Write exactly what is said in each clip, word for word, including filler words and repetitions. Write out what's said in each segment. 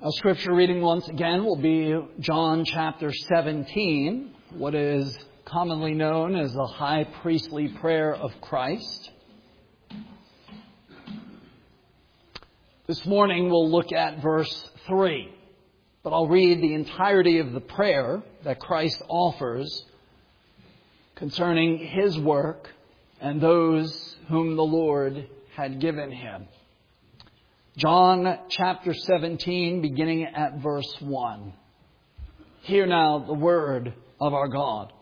Our scripture reading once again will be John chapter seventeen, what is commonly known as the high priestly prayer of Christ. This morning we'll look at verse three, but I'll read the entirety of the prayer that Christ offers concerning his work and those whom the Lord had given him. John chapter seventeen, beginning at verse one. Hear now the word of our God.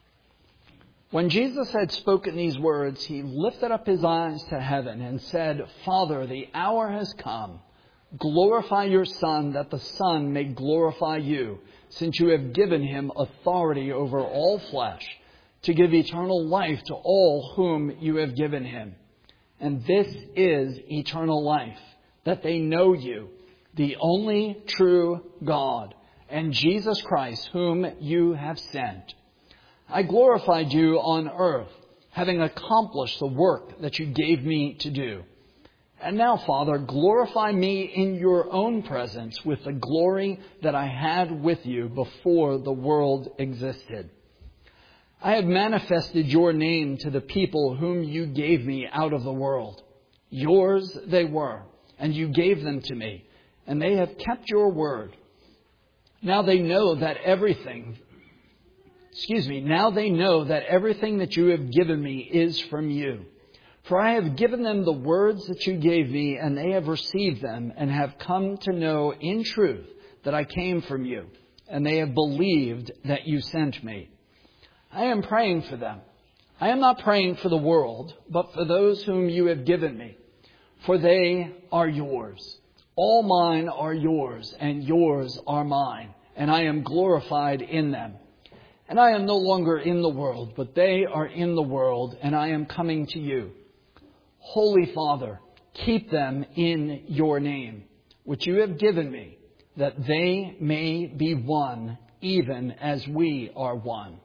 When Jesus had spoken these words, he lifted up his eyes to heaven and said, Father, the hour has come. Glorify your Son, that the Son may glorify you, since you have given him authority over all flesh, to give eternal life to all whom you have given him. And this is eternal life, that they know you, the only true God, and Jesus Christ, whom you have sent. I glorified you on earth, having accomplished the work that you gave me to do. And now, Father, glorify me in your own presence with the glory that I had with you before the world existed. I have manifested your name to the people whom you gave me out of the world. Yours they were, and you gave them to me, and they have kept your word. Now they know that everything, excuse me, now they know that everything that you have given me is from you. For I have given them the words that you gave me, and they have received them, and have come to know in truth that I came from you, and they have believed that you sent me. I am praying for them. I am not praying for the world, but for those whom you have given me. For they are yours. All mine are yours, and yours are mine, and I am glorified in them. And I am no longer in the world, but they are in the world, and I am coming to you. Holy Father, keep them in your name, which you have given me, that they may be one, even as we are one.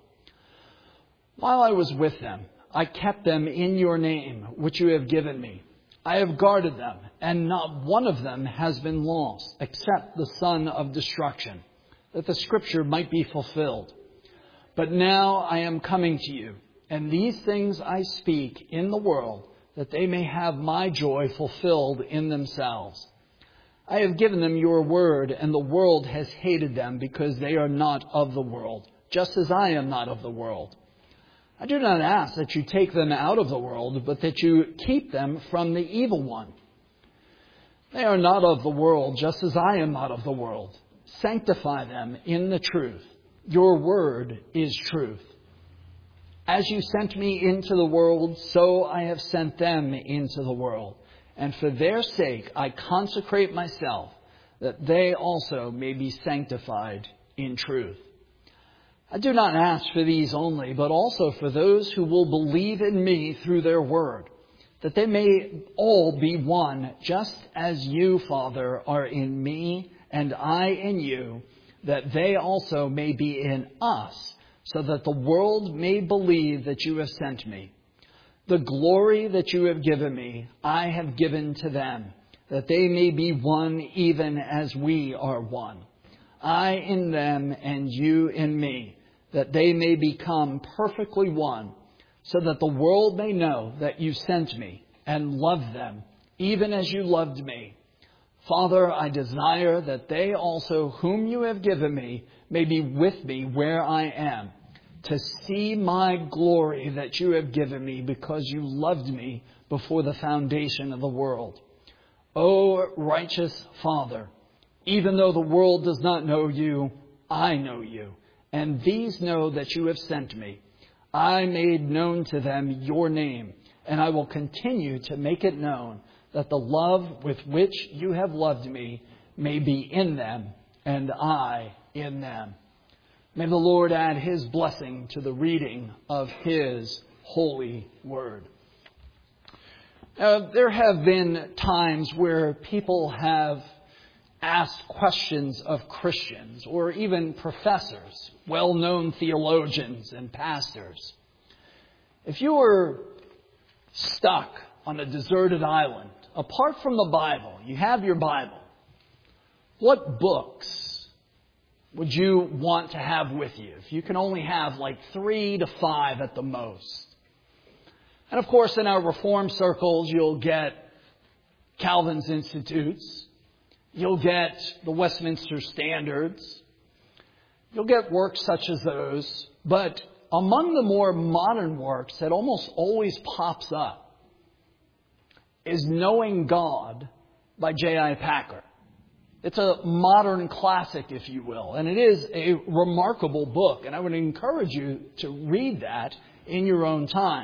While I was with them, I kept them in your name, which you have given me. I have guarded them, and not one of them has been lost, except the son of destruction, that the scripture might be fulfilled. But now I am coming to you, and these things I speak in the world, that they may have my joy fulfilled in themselves. I have given them your word, and the world has hated them, because they are not of the world, just as I am not of the world. I do not ask that you take them out of the world, but that you keep them from the evil one. They are not of the world, just as I am not of the world. Sanctify them in the truth. Your word is truth. As you sent me into the world, so I have sent them into the world. And for their sake I consecrate myself, that they also may be sanctified in truth. I do not ask for these only, but also for those who will believe in me through their word, that they may all be one, just as you, Father, are in me and I in you, that they also may be in us, so that the world may believe that you have sent me. The glory that you have given me, I have given to them, that they may be one even as we are one. I in them and you in me, that they may become perfectly one, so that the world may know that you sent me and loved them, even as you loved me. Father, I desire that they also whom you have given me may be with me where I am, to see my glory that you have given me, because you loved me before the foundation of the world. O righteous Father, even though the world does not know you, I know you. And these know that you have sent me. I made known to them your name, and I will continue to make it known, that the love with which you have loved me may be in them, and I in them. May the Lord add his blessing to the reading of his holy word. Now, there have been times where people have asked questions of Christians, or even professors, well-known theologians and pastors. If you were stuck on a deserted island, apart from the Bible, you have your Bible, What books would you want to have with you if you can only have like three to five at the most? And of course, in our Reform circles, you'll get Calvin's Institutes. You'll get the Westminster Standards. You'll get works such as those. But among the more modern works that almost always pops up is Knowing God by J I Packer. It's a modern classic, if you will, and it is a remarkable book, and I would encourage you to read that in your own time.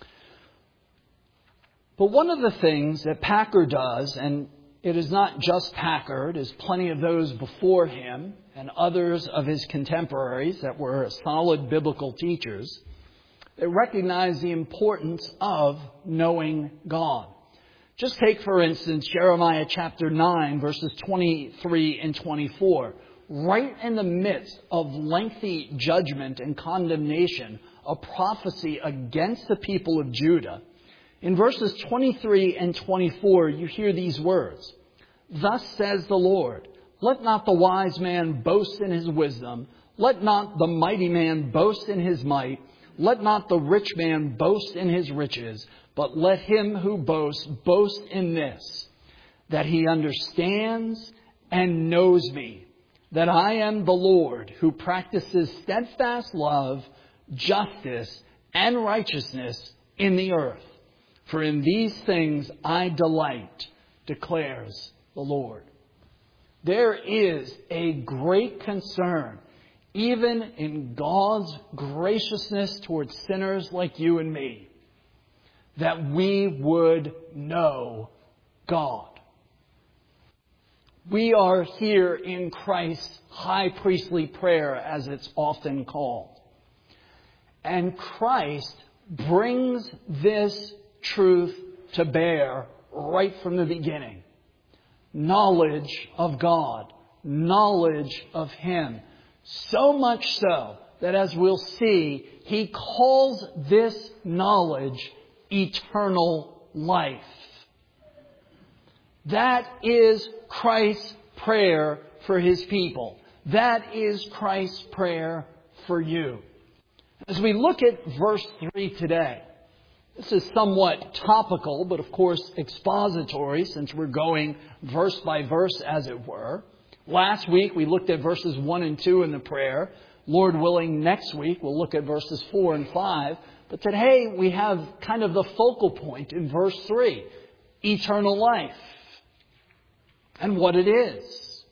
But one of the things that Packer does, and it is not just Packer, there's plenty of those before him and others of his contemporaries that were solid biblical teachers, that recognize the importance of knowing God. Just take, for instance, Jeremiah chapter nine, verses twenty-three and twenty-four. Right in the midst of lengthy judgment and condemnation, a prophecy against the people of Judah, in verses twenty-three and twenty-four, you hear these words. Thus says the Lord, let not the wise man boast in his wisdom. Let not the mighty man boast in his might. Let not the rich man boast in his riches. But let him who boasts boast in this, that he understands and knows me, that I am the Lord who practices steadfast love, justice, and righteousness in the earth. For in these things I delight, declares the Lord. There is a great concern, even in God's graciousness towards sinners like you and me, that we would know God. We are here in Christ's high priestly prayer, as it's often called. And Christ brings this truth to bear right from the beginning. Knowledge of God, knowledge of Him. So much so that, as we'll see, He calls this knowledge eternal life. That is Christ's prayer for His people. That is Christ's prayer for you. As we look at verse three today, this is somewhat topical, but of course expository, since we're going verse by verse, as it were. Last week we looked at verses one and two in the prayer. Lord willing, next week we'll look at verses four and five. But today we have kind of the focal point in verse three, eternal life, and what it is.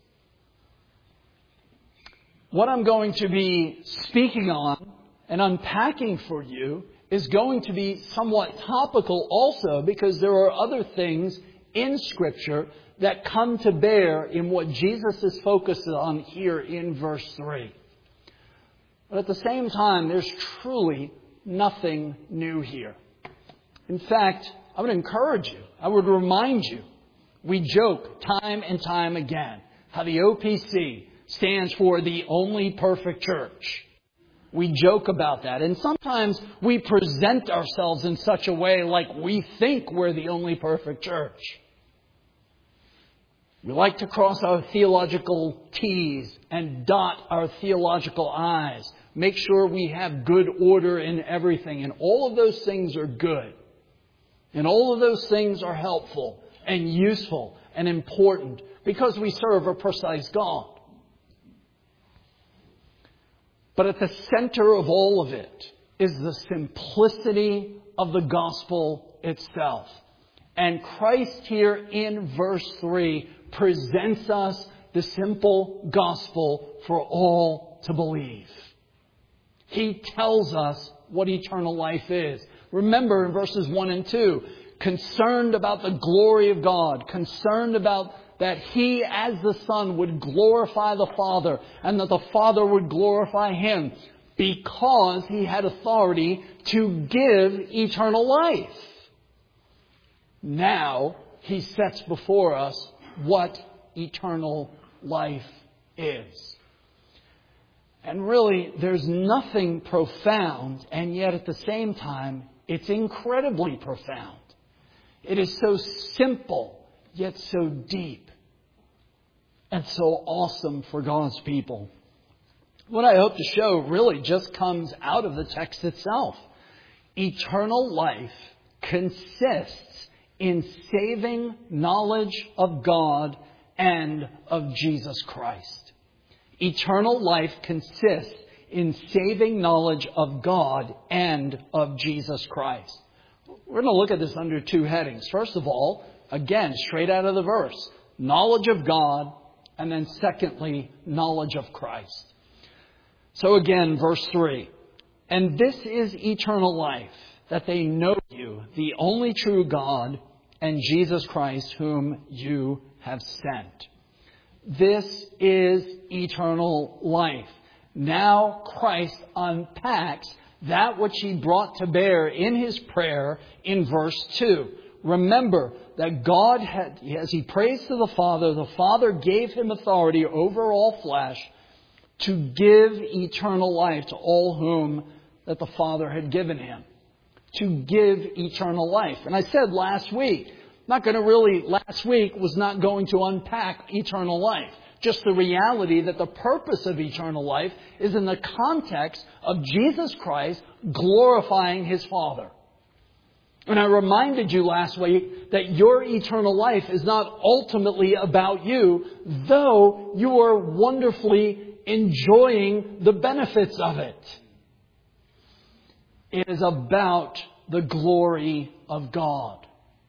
What I'm going to be speaking on and unpacking for you is going to be somewhat topical also, because there are other things in Scripture that come to bear in what Jesus is focused on here in verse three. But at the same time, there's truly nothing new here. In fact, I would encourage you, I would remind you, we joke time and time again how the O P C stands for the only perfect church. We joke about that. And sometimes we present ourselves in such a way like we think we're the only perfect church. We like to cross our theological T's and dot our theological I's. Make sure we have good order in everything. And all of those things are good. And all of those things are helpful and useful and important because we serve a precise God. But at the center of all of it is the simplicity of the gospel itself. And Christ here in verse three presents us the simple gospel for all to believe. He tells us what eternal life is. Remember in verses one and two, concerned about the glory of God, concerned about that He, as the Son, would glorify the Father, and that the Father would glorify Him, because He had authority to give eternal life. Now He sets before us what eternal life is. And really, there's nothing profound, and yet at the same time, it's incredibly profound. It is so simple, yet so deep. and so awesome for God's people. What I hope to show really just comes out of the text itself. Eternal life consists in saving knowledge of God and of Jesus Christ. Eternal life consists in saving knowledge of God and of Jesus Christ. We're going to look at this under two headings. First of all, again, straight out of the verse, knowledge of God, and then secondly, knowledge of Christ. So again, verse three, and this is eternal life, that they know you, the only true God, and Jesus Christ, whom you have sent. This is eternal life. Now Christ unpacks that which He brought to bear in His prayer in verse two. Remember that God had, as He prays to the Father, the Father gave Him authority over all flesh to give eternal life to all whom that the Father had given Him. To give eternal life. And I said last week, not going to really, last week was not going to unpack eternal life. Just the reality that the purpose of eternal life is in the context of Jesus Christ glorifying His Father. And I reminded you last week that your eternal life is not ultimately about you, though you are wonderfully enjoying the benefits of it. It is about the glory of God.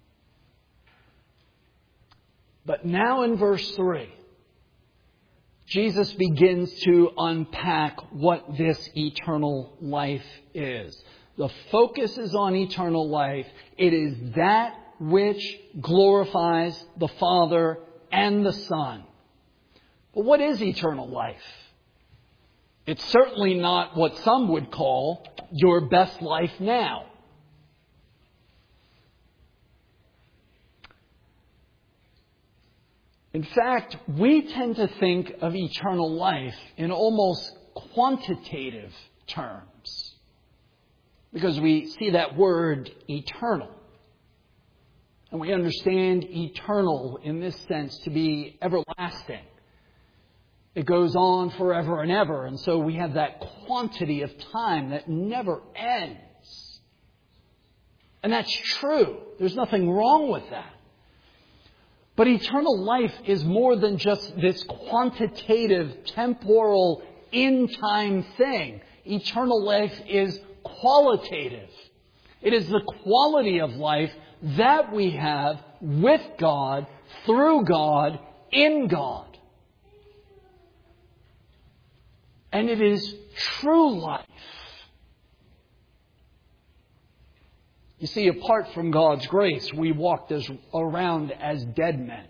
But now in verse three, Jesus begins to unpack what this eternal life is. The focus is on eternal life. It is that which glorifies the Father and the Son. But what is eternal life? It's certainly not what some would call your best life now. In fact, we tend to think of eternal life in almost quantitative terms, because we see that word eternal. And we understand eternal in this sense to be everlasting. It goes on forever and ever. And so we have that quantity of time that never ends. And that's true. There's nothing wrong with that. But eternal life is more than just this quantitative, temporal, in-time thing. Eternal life is qualitative. It is the quality of life that we have with God, through God, in God. And it is true life. You see, apart from God's grace, we walked as, around as dead men.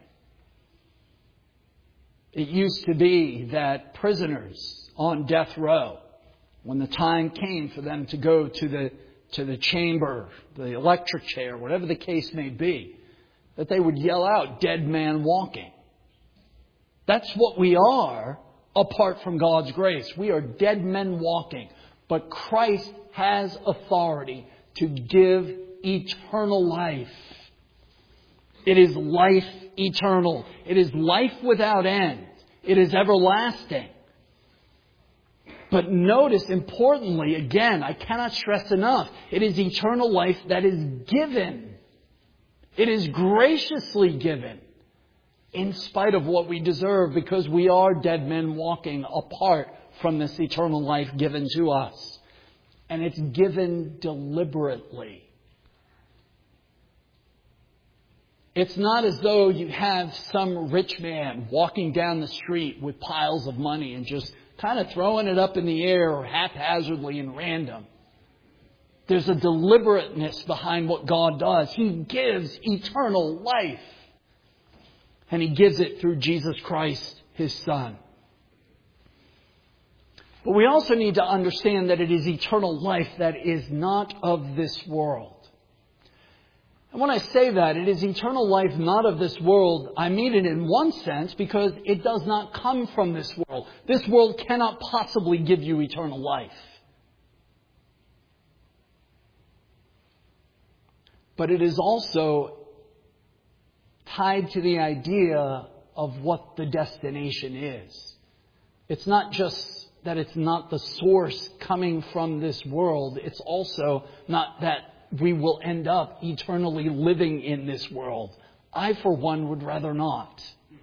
It used to be that prisoners on death row, when the time came for them to go to the, to the chamber, the electric chair, whatever the case may be, that they would yell out, "Dead man walking." That's what we are apart from God's grace. We are dead men walking. But Christ has authority to give eternal life. It is life eternal. It is life without end. It is everlasting. But notice, importantly, again, I cannot stress enough, it is eternal life that is given. It is graciously given, in spite of what we deserve, because we are dead men walking apart from this eternal life given to us. And it's given deliberately. It's not as though you have some rich man walking down the street with piles of money and just kind of throwing it up in the air or haphazardly and random. There's a deliberateness behind what God does. He gives eternal life. And He gives it through Jesus Christ, His Son. But we also need to understand that it is eternal life that is not of this world. And when I say that, it is eternal life not of this world, I mean it in one sense because it does not come from this world. This world cannot possibly give you eternal life. But it is also tied to the idea of what the destination is. It's not just that it's not the source coming from this world. It's also not that we will end up eternally living in this world. I, for one, would rather not.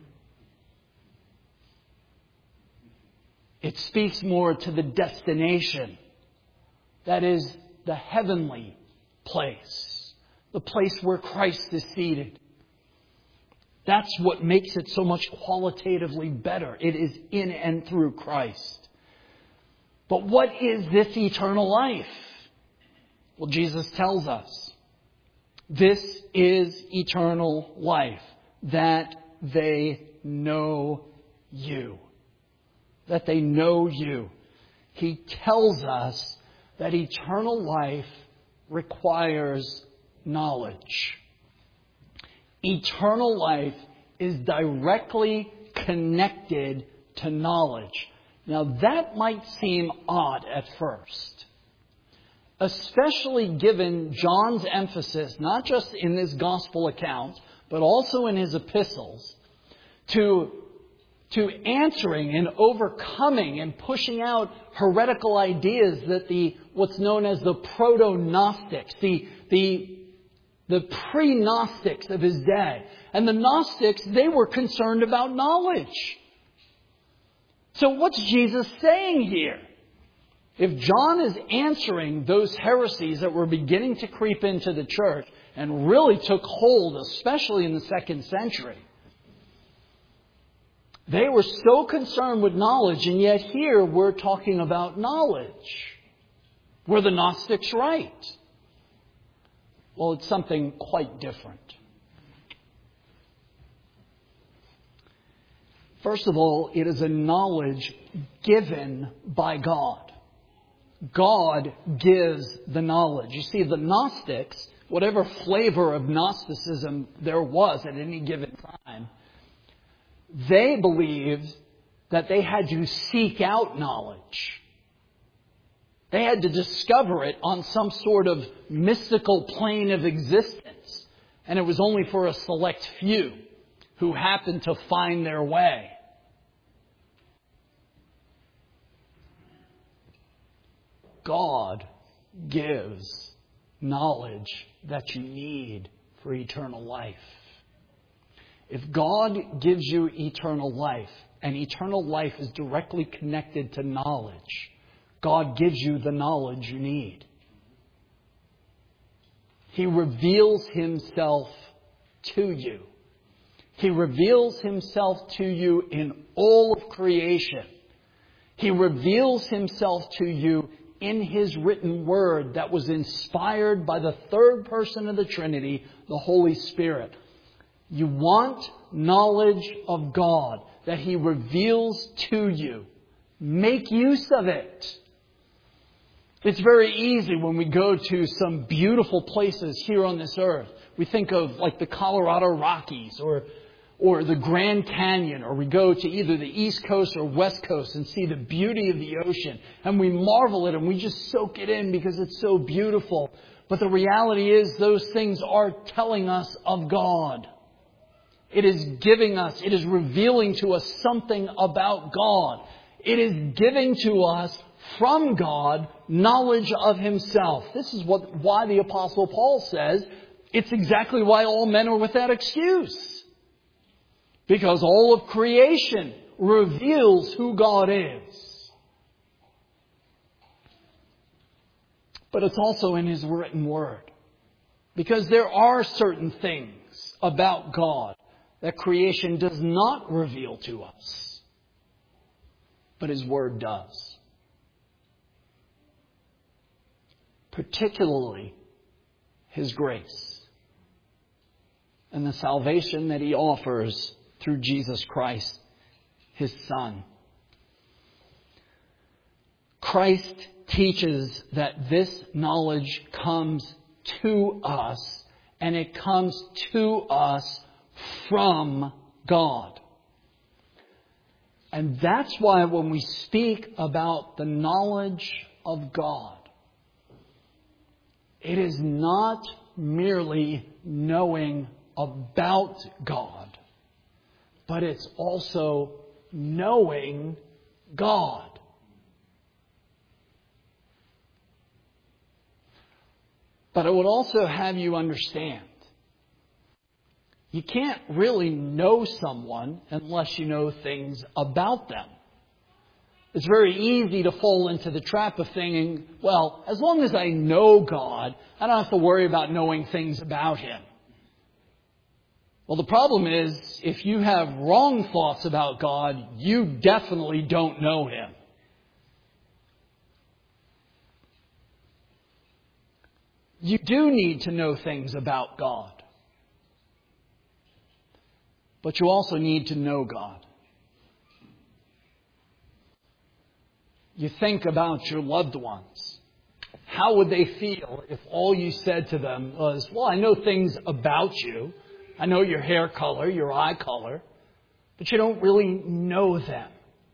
It speaks more to the destination. That is the heavenly place. The place where Christ is seated. That's what makes it so much qualitatively better. It is in and through Christ. But what is this eternal life? Well, Jesus tells us. This is eternal life, that they know you. That they know you. He tells us that eternal life requires knowledge. Eternal life is directly connected to knowledge. Now that might seem odd at first, especially given John's emphasis, not just in this gospel account, but also in his epistles, to, to answering and overcoming and pushing out heretical ideas that the what's known as the proto-Gnostics, the, the, the pre-Gnostics of his day. And the Gnostics, they were concerned about knowledge. So what's Jesus saying here? If John is answering those heresies that were beginning to creep into the church and really took hold, especially in the second century, they were so concerned with knowledge, and yet here we're talking about knowledge. Were the Gnostics right? Well, it's something quite different. First of all, it is a knowledge given by God. God gives the knowledge. You see, the Gnostics, whatever flavor of Gnosticism there was at any given time, they believed that they had to seek out knowledge. They had to discover it on some sort of mystical plane of existence. And it was only for a select few who happened to find their way. God gives knowledge that you need for eternal life. If God gives you eternal life, and eternal life is directly connected to knowledge, God gives you the knowledge you need. He reveals Himself to you. He reveals Himself to you in all of creation. He reveals Himself to you in His written word that was inspired by the third person of the Trinity, the Holy Spirit. You want knowledge of God that He reveals to you. Make use of it. It's very easy when we go to some beautiful places here on this earth. We think of like the Colorado Rockies or or the Grand Canyon, or we go to either the East Coast or West Coast and see the beauty of the ocean. And we marvel at it and we just soak it in because it's so beautiful. But the reality is those things are telling us of God. It is giving us, it is revealing to us something about God. It is giving to us from God knowledge of Himself. This is what why the Apostle Paul says it's exactly why all men are without excuse. Because all of creation reveals who God is. But it's also in His written word. Because there are certain things about God that creation does not reveal to us. But His word does. Particularly His grace. And the salvation that He offers through Jesus Christ, His Son. Christ teaches that this knowledge comes to us, and it comes to us from God. And that's why when we speak about the knowledge of God, it is not merely knowing about God, but it's also knowing God. But I would also have you understand, you can't really know someone unless you know things about them. It's very easy to fall into the trap of thinking, well, as long as I know God, I don't have to worry about knowing things about Him. Well, the problem is, if you have wrong thoughts about God, you definitely don't know Him. You do need to know things about God. But you also need to know God. You think about your loved ones. How would they feel if all you said to them was, well, I know things about you. I know your hair color, your eye color, but you don't really know them.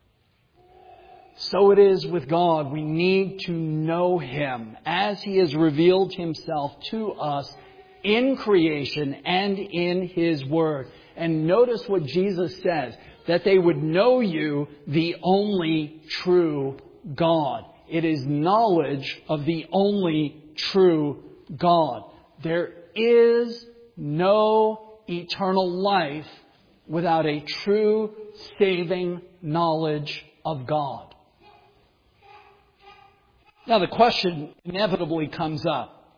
So it is with God. We need to know Him as He has revealed Himself to us in creation and in His Word. And notice what Jesus says, that they would know you, the only true God. It is knowledge of the only true God. There is no eternal life without a true saving knowledge of God. Now the question inevitably comes up.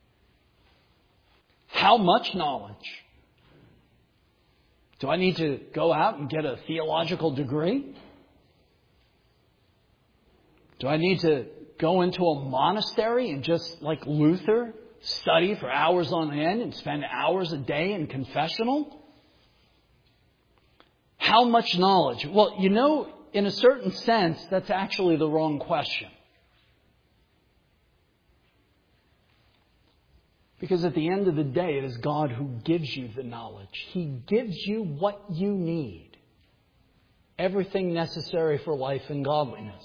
How much knowledge? Do I need to go out and get a theological degree? Do I need to go into a monastery and just, like Luther, study for hours on end and spend hours a day in confessional? How much knowledge? Well, you know, in a certain sense, that's actually the wrong question. Because at the end of the day, it is God who gives you the knowledge. He gives you what you need. Everything necessary for life and godliness.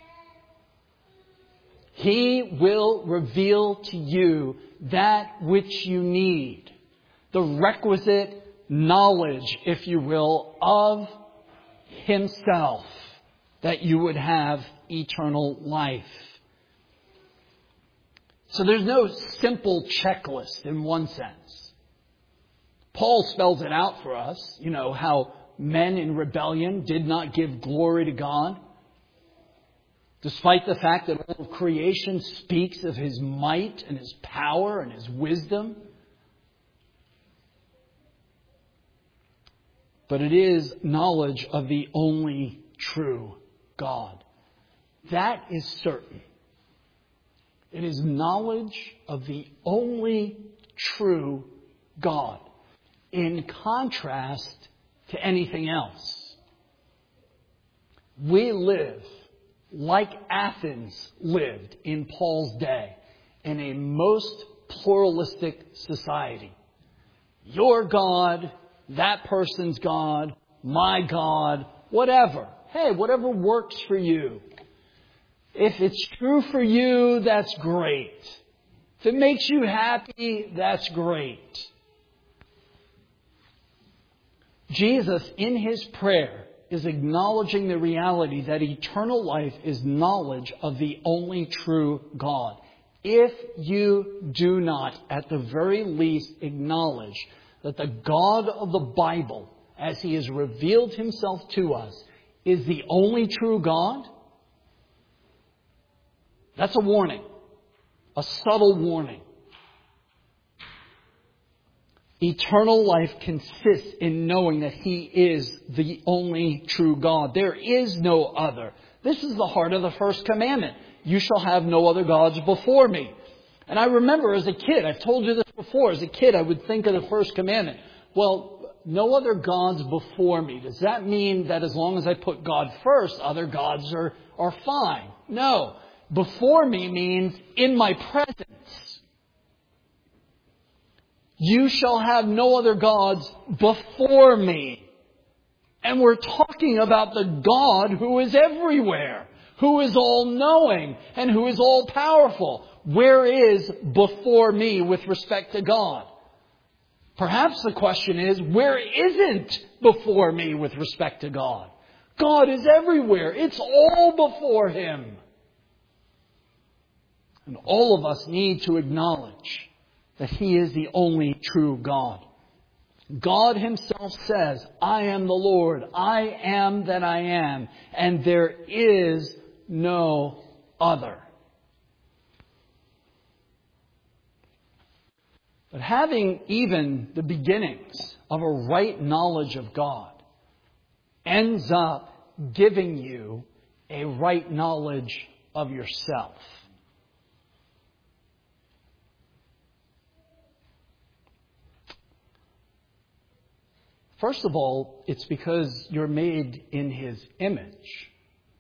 He will reveal to you that which you need. The requisite knowledge, if you will, of Himself, that you would have eternal life. So there's no simple checklist in one sense. Paul spells it out for us, you know, how men in rebellion did not give glory to God. Despite the fact that all of creation speaks of His might and His power and His wisdom. But it is knowledge of the only true God. That is certain. It is knowledge of the only true God. In contrast to anything else. We live like Athens lived in Paul's day, in a most pluralistic society. Your God, that person's God, my God, whatever. Hey, whatever works for you. If it's true for you, that's great. If it makes you happy, that's great. Jesus, in His prayer, is acknowledging the reality that eternal life is knowledge of the only true God. If you do not, at the very least, acknowledge that the God of the Bible, as He has revealed Himself to us, is the only true God, that's a warning, a subtle warning. Eternal life consists in knowing that He is the only true God. There is no other. This is the heart of the first commandment. You shall have no other gods before me. And I remember as a kid, I've told you this before, as a kid I would think of the first commandment. Well, no other gods before me. Does that mean that as long as I put God first, other gods are, are fine? No. Before me means in my presence. You shall have no other gods before me. And we're talking about the God who is everywhere, who is all-knowing, and who is all-powerful. Where is before me with respect to God? Perhaps the question is, where isn't before me with respect to God? God is everywhere. It's all before Him. And all of us need to acknowledge that He is the only true God. God Himself says, I am the Lord. I am that I am. And there is no other. But having even the beginnings of a right knowledge of God ends up giving you a right knowledge of yourself. First of all, it's because you're made in His image.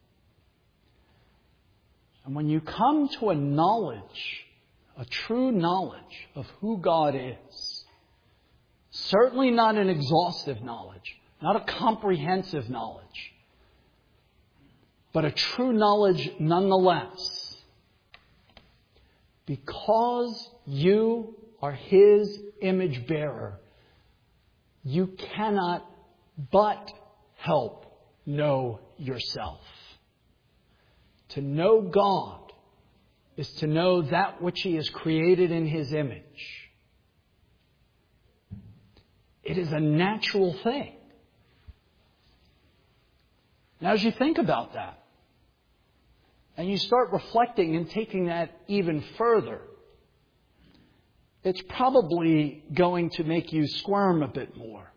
And when you come to a knowledge, a true knowledge of who God is, certainly not an exhaustive knowledge, not a comprehensive knowledge, but a true knowledge nonetheless, because you are His image bearer, you cannot but help know yourself. To know God is to know that which He has created in His image. It is a natural thing. Now, as you think about that, and you start reflecting and taking that even further, it's probably going to make you squirm a bit more.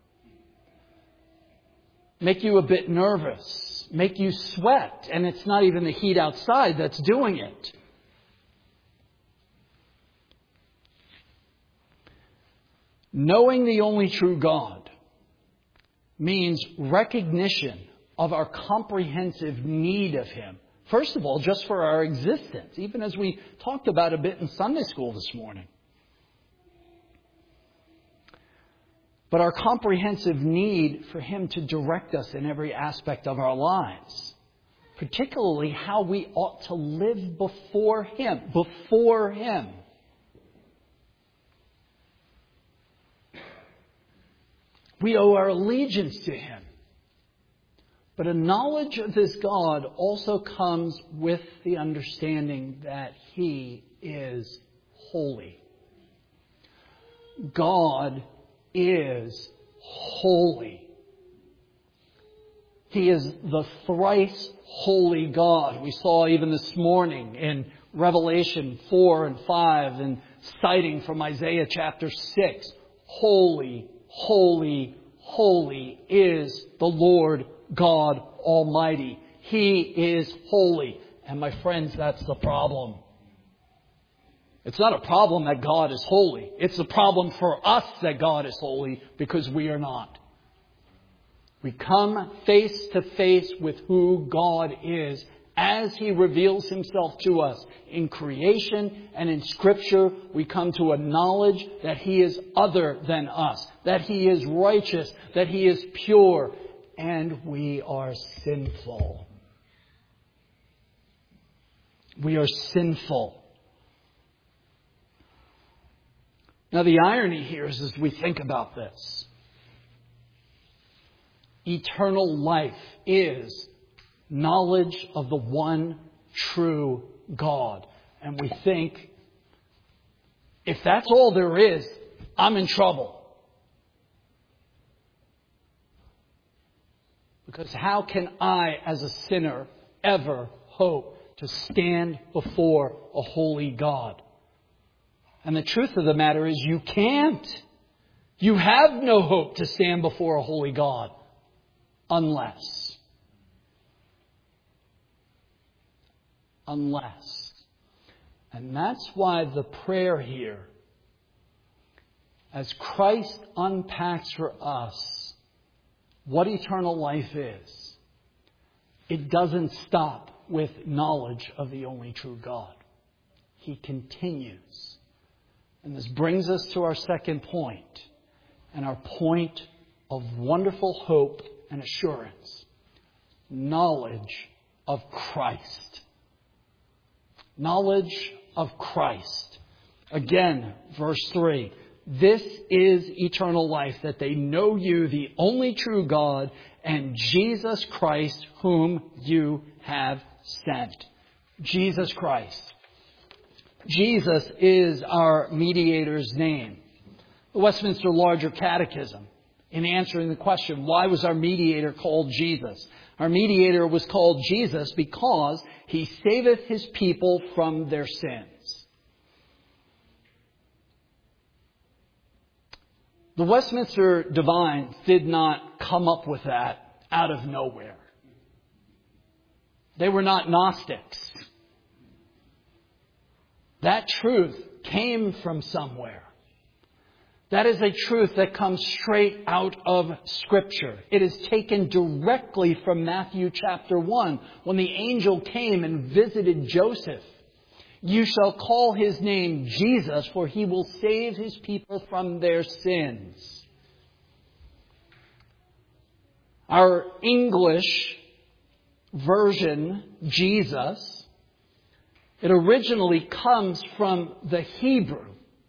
Make you a bit nervous. Make you sweat. And it's not even the heat outside that's doing it. Knowing the only true God means recognition of our comprehensive need of Him. First of all, just for our existence, even as we talked about a bit in Sunday school this morning. But our comprehensive need for Him to direct us in every aspect of our lives. Particularly how we ought to live before Him. Before Him. We owe our allegiance to Him. But a knowledge of this God also comes with the understanding that He is holy. God is holy. He is the thrice holy God. We saw even this morning in Revelation four and five and citing from Isaiah chapter six, holy, holy, holy is the Lord God Almighty. He is holy. And my friends, that's the problem. It's not a problem that God is holy. It's a problem for us that God is holy because we are not. We come face to face with who God is as He reveals Himself to us in creation and in Scripture. We come to a knowledge that He is other than us, that He is righteous, that He is pure, and we are sinful. We are sinful. Now, the irony here is as we think about this, eternal life is knowledge of the one true God. And we think, if that's all there is, I'm in trouble. Because how can I, as a sinner, ever hope to stand before a holy God? And the truth of the matter is you can't. You have no hope to stand before a holy God unless. Unless. And that's why the prayer here, as Christ unpacks for us what eternal life is, it doesn't stop with knowledge of the only true God. He continues. And this brings us to our second point, and our point of wonderful hope and assurance. Knowledge of Christ. Knowledge of Christ. Again, verse three. This is eternal life, that they know you, the only true God, and Jesus Christ, whom you have sent. Jesus Christ. Jesus is our mediator's name. The Westminster Larger Catechism, in answering the question, why was our mediator called Jesus? Our mediator was called Jesus because he saveth his people from their sins. The Westminster Divines did not come up with that out of nowhere. They were not Gnostics. That truth came from somewhere. That is a truth that comes straight out of Scripture. It is taken directly from Matthew chapter one, when the angel came and visited Joseph. You shall call his name Jesus, for he will save his people from their sins. Our English version, Jesus, it originally comes from the Hebrew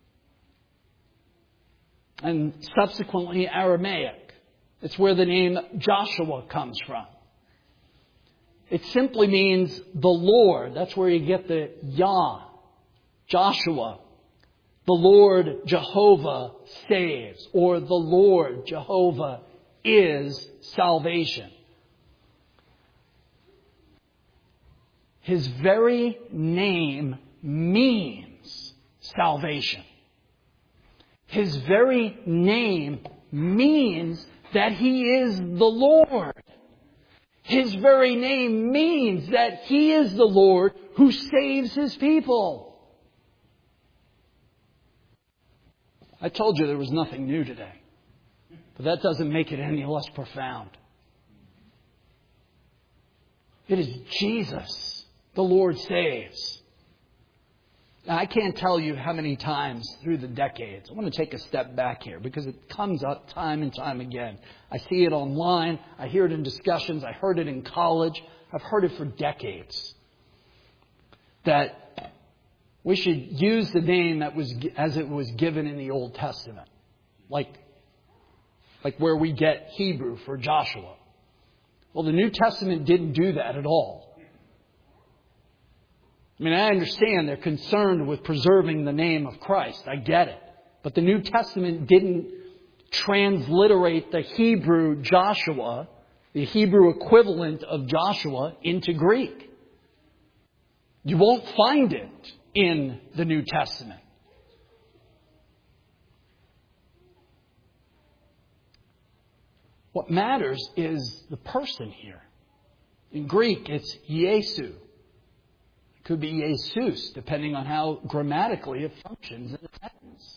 and subsequently Aramaic. It's where the name Joshua comes from. It simply means the Lord. That's where you get the Yah, Joshua. The Lord Jehovah saves, or the Lord Jehovah is salvation. His very name means salvation. His very name means that he is the Lord. His very name means that he is the Lord who saves his people. I told you there was nothing new today, but that doesn't make it any less profound. It is Jesus, the Lord saves. Now, I can't tell you how many times through the decades. I want to take a step back here because it comes up time and time again. I see it online. I hear it in discussions. I heard it in college. I've heard it for decades. That we should use the name that was as it was given in the Old Testament. Like, like where we get Hebrew for Joshua. Well, the New Testament didn't do that at all. I mean, I understand they're concerned with preserving the name of Christ. I get it. But the New Testament didn't transliterate the Hebrew Joshua, the Hebrew equivalent of Joshua, into Greek. You won't find it in the New Testament. What matters is the person here. In Greek, it's Iesu. Could be Jesus, depending on how grammatically it functions in a sentence.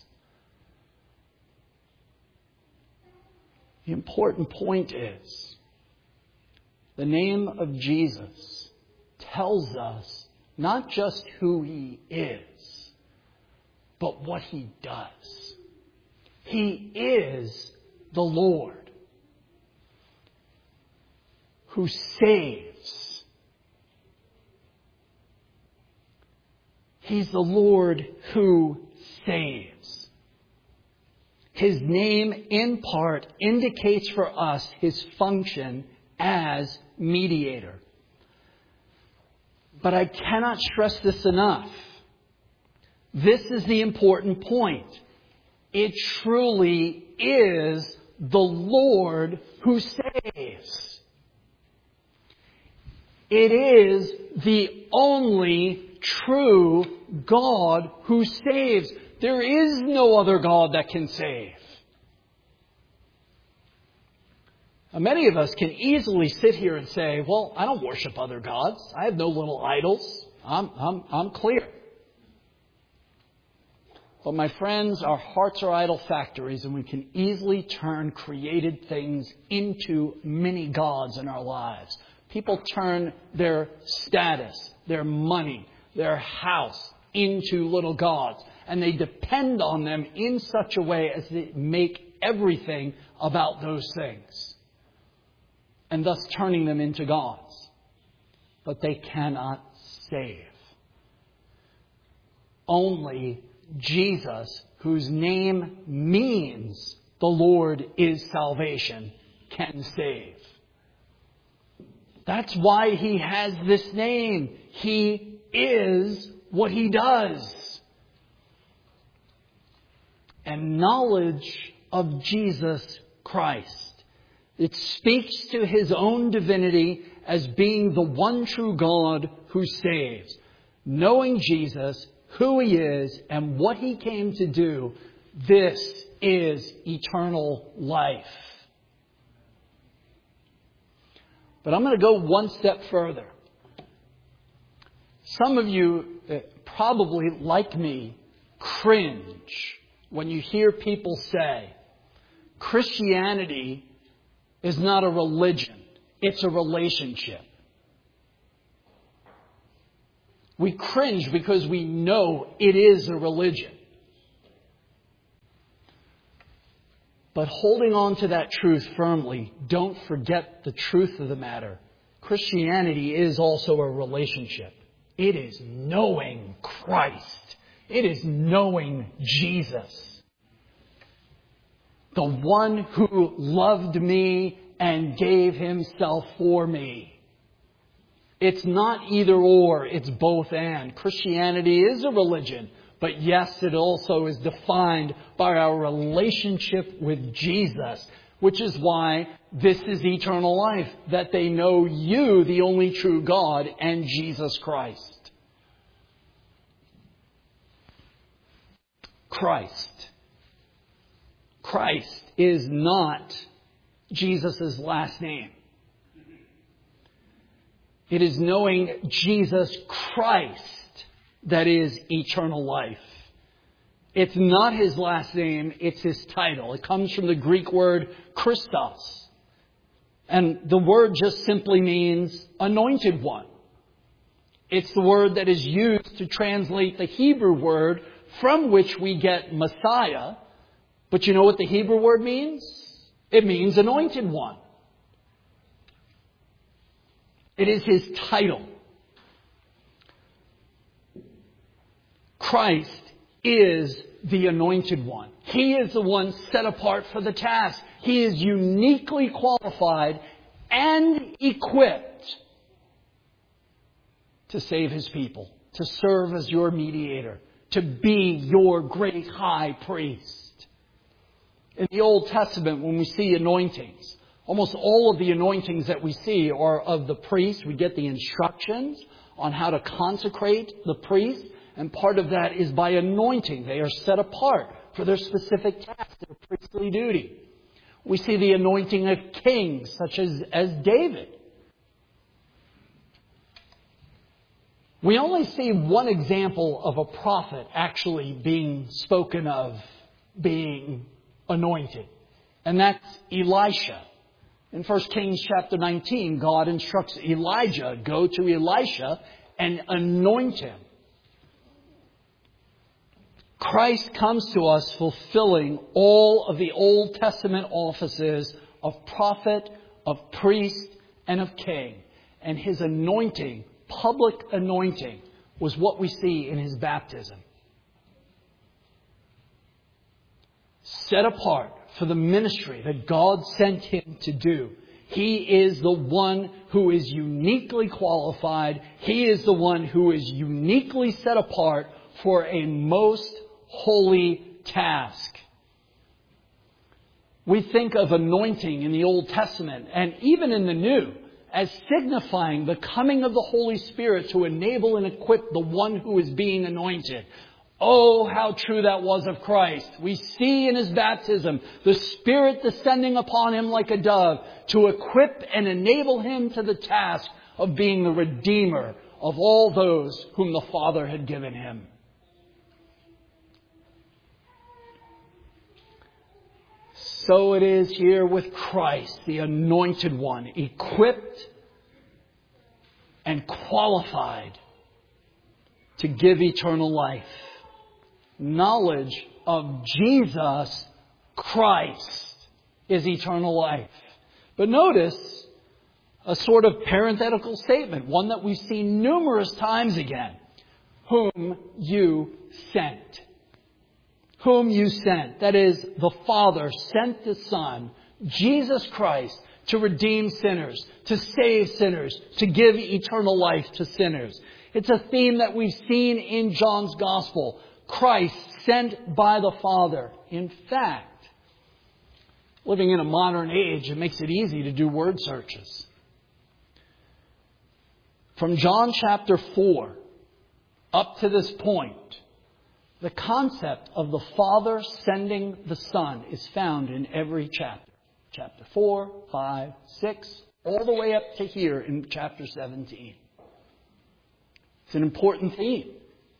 The important point is, the name of Jesus tells us not just who he is, but what he does. He is the Lord who saves. He's the Lord who saves. His name, in part, indicates for us his function as mediator. But I cannot stress this enough. This is the important point. It truly is the Lord who saves. It is the only true God who saves. There is no other God that can save. Now, many of us can easily sit here and say, well, I don't worship other gods. I have no little idols. I'm, I'm, I'm clear. But my friends, our hearts are idol factories, and we can easily turn created things into mini gods in our lives. People turn their status, their money, their house into little gods. And they depend on them in such a way as to make everything about those things. And thus turning them into gods. But they cannot save. Only Jesus whose name means the Lord is salvation, can save. That's why He has this name. He is what He does. And knowledge of Jesus Christ, it speaks to His own divinity as being the one true God who saves. Knowing Jesus, who He is, and what He came to do, this is eternal life. But I'm going to go one step further. Some of you, probably like me, cringe when you hear people say, Christianity is not a religion, it's a relationship. We cringe because we know it is a religion. But holding on to that truth firmly, don't forget the truth of the matter. Christianity is also a relationship. It is knowing Christ. It is knowing Jesus. The one who loved me and gave Himself for me. It's not either or, it's both and. Christianity is a religion, but yes, it also is defined by our relationship with Jesus, which is why this is eternal life, that they know You, the only true God, and Jesus Christ. Christ. Christ is not Jesus' last name. It is knowing Jesus Christ that is eternal life. It's not His last name, it's His title. It comes from the Greek word Christos. And the word just simply means anointed one. It's the word that is used to translate the Hebrew word from which we get Messiah. But you know what the Hebrew word means? It means anointed one. It is His title. Christ is the anointed one. He is the one set apart for the task. He is uniquely qualified and equipped to save His people, to serve as your mediator, to be your great high priest. In the Old Testament, when we see anointings, almost all of the anointings that we see are of the priest. We get the instructions on how to consecrate the priest. And part of that is by anointing. They are set apart for their specific task, their priestly duty. We see the anointing of kings, such as, as David. We only see one example of a prophet actually being spoken of being anointed. And that's Elisha. In First Kings chapter nineteen, God instructs Elijah, go to Elisha and anoint him. Christ comes to us fulfilling all of the Old Testament offices of prophet, of priest, and of king. And His anointing, public anointing, was what we see in His baptism. Set apart for the ministry that God sent Him to do. He is the one who is uniquely qualified. He is the one who is uniquely set apart for a most holy task. We think of anointing in the Old Testament and even in the New as signifying the coming of the Holy Spirit to enable and equip the one who is being anointed. Oh, how true that was of Christ. We see in His baptism the Spirit descending upon Him like a dove to equip and enable Him to the task of being the Redeemer of all those whom the Father had given Him. So it is here with Christ, the Anointed One, equipped and qualified to give eternal life. Knowledge of Jesus Christ is eternal life. But notice a sort of parenthetical statement, one that we've seen numerous times again. Whom you sent. whom you sent. That is, the Father sent the Son, Jesus Christ, to redeem sinners, to save sinners, to give eternal life to sinners. It's a theme that we've seen in John's Gospel. Christ sent by the Father. In fact, living in a modern age, it makes it easy to do word searches. From John chapter four up to this point, the concept of the Father sending the Son is found in every chapter. Chapter four, five, six, all the way up to here in chapter seventeen. It's an important theme.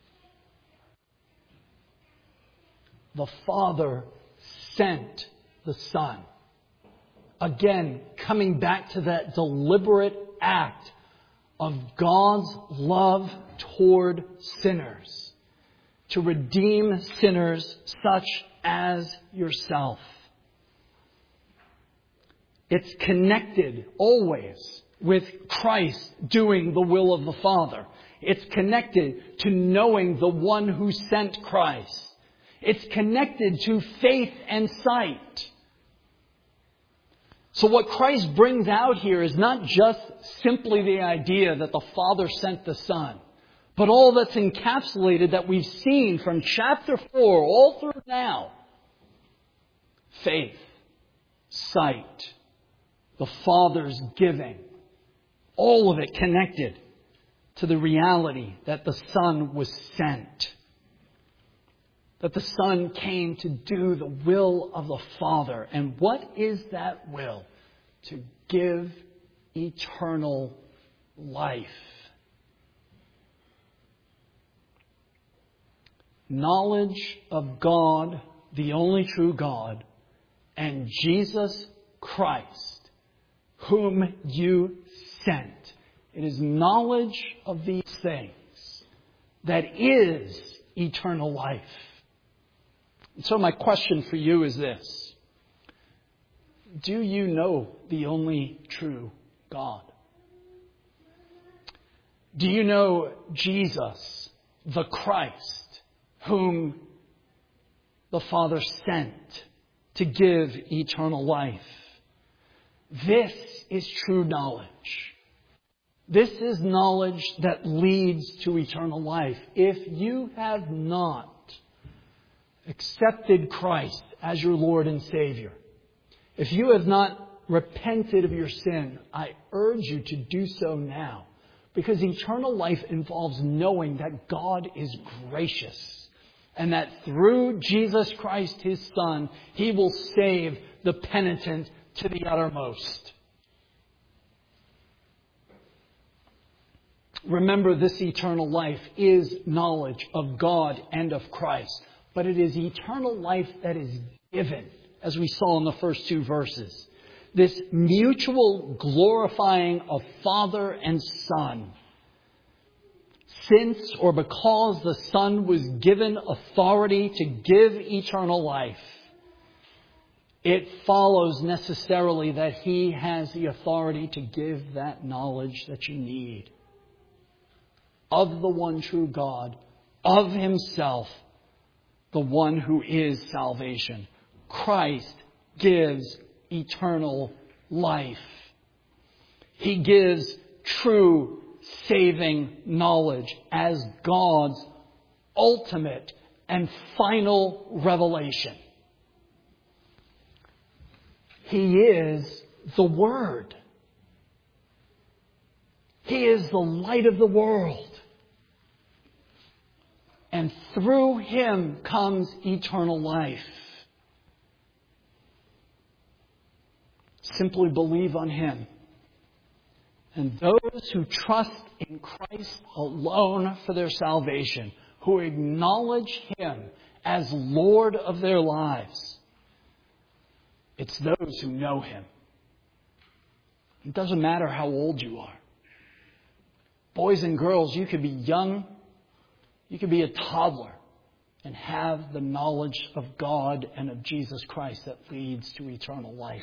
The Father sent the Son. Again, coming back to that deliberate act of God's love toward sinners, to redeem sinners such as yourself. It's connected always with Christ doing the will of the Father. It's connected to knowing the one who sent Christ. It's connected to faith and sight. So what Christ brings out here is not just simply the idea that the Father sent the Son, but all that's encapsulated that we've seen from chapter four all through now. Faith, sight, the Father's giving, all of it connected to the reality that the Son was sent. That the Son came to do the will of the Father. And what is that will? To give eternal life. Knowledge of God, the only true God, and Jesus Christ, whom you sent. It is knowledge of these things that is eternal life. And so my question for you is this. Do you know the only true God? Do you know Jesus, the Christ, whom the Father sent to give eternal life? This is true knowledge. This is knowledge that leads to eternal life. If you have not accepted Christ as your Lord and Savior, if you have not repented of your sin, I urge you to do so now. Because eternal life involves knowing that God is gracious and that through Jesus Christ, His Son, He will save the penitent to the uttermost. Remember, this eternal life is knowledge of God and of Christ. But it is eternal life that is given, as we saw in the first two verses. This mutual glorifying of Father and Son. Since or because the Son was given authority to give eternal life, it follows necessarily that He has the authority to give that knowledge that you need of the one true God, of Himself, the one who is salvation. Christ gives eternal life. He gives true saving knowledge as God's ultimate and final revelation. He is the Word. He is the light of the world. And through Him comes eternal life. Simply believe on Him. And those who trust in Christ alone for their salvation, who acknowledge Him as Lord of their lives, it's those who know Him. It doesn't matter how old you are. Boys and girls, you could be young. You could be a toddler and have the knowledge of God and of Jesus Christ that leads to eternal life.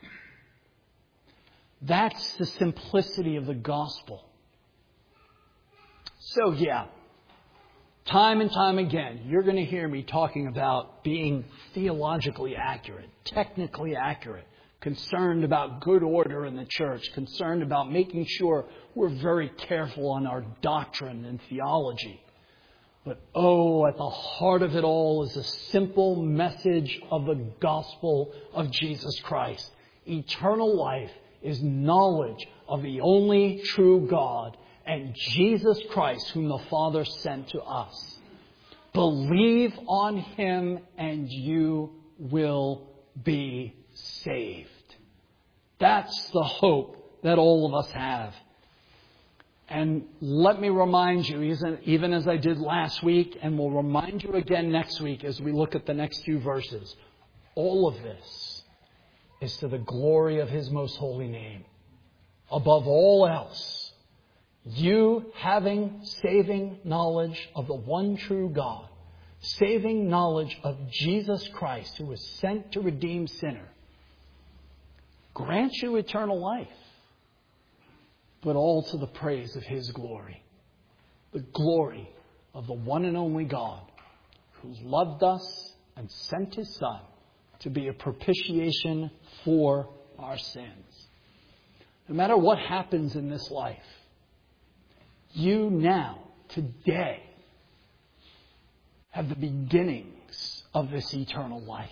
That's the simplicity of the gospel. So yeah, Time and time again, you're going to hear me talking about being theologically accurate, technically accurate, concerned about good order in the church, concerned about making sure we're very careful on our doctrine and theology. But oh, at the heart of it all is a simple message of the gospel of Jesus Christ. Eternal life is knowledge of the only true God and Jesus Christ, whom the Father sent to us. Believe on Him and you will be saved. That's the hope that all of us have. And let me remind you, even as I did last week, and will remind you again next week as we look at the next few verses, all of this is to the glory of His most holy name. Above all else, you having saving knowledge of the one true God, saving knowledge of Jesus Christ, who was sent to redeem sinner, grant you eternal life, but all to the praise of His glory. The glory of the one and only God, who loved us and sent His Son to be a propitiation for our sins. No matter what happens in this life, you now, today, have the beginnings of this eternal life.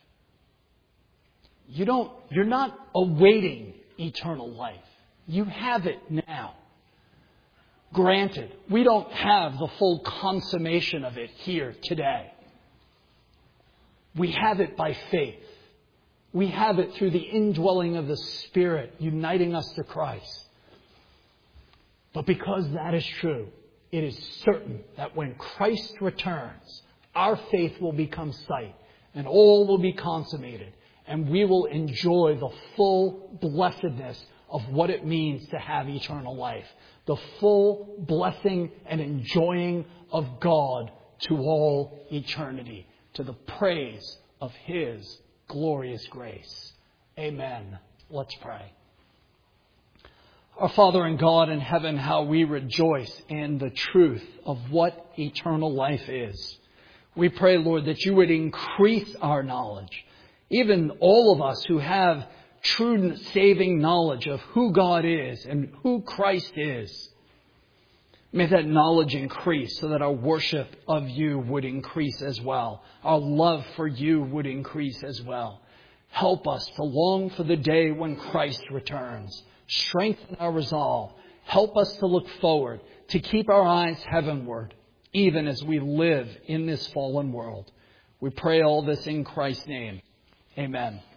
You don't, you're not awaiting eternal life. You have it now. Granted, we don't have the full consummation of it here today. We have it by faith. We have it through the indwelling of the Spirit, uniting us to Christ. But because that is true, it is certain that when Christ returns, our faith will become sight, and all will be consummated, and we will enjoy the full blessedness of what it means to have eternal life. The full blessing and enjoying of God to all eternity, to the praise of His glorious grace. Amen. Let's pray. Our Father and God in heaven, how we rejoice in the truth of what eternal life is. We pray, Lord, that you would increase our knowledge. Even all of us who have true saving knowledge of who God is and who Christ is. May that knowledge increase so that our worship of you would increase as well. Our love for you would increase as well. Help us to long for the day when Christ returns. Strengthen our resolve. Help us to look forward, to keep our eyes heavenward, even as we live in this fallen world. We pray all this in Christ's name. Amen.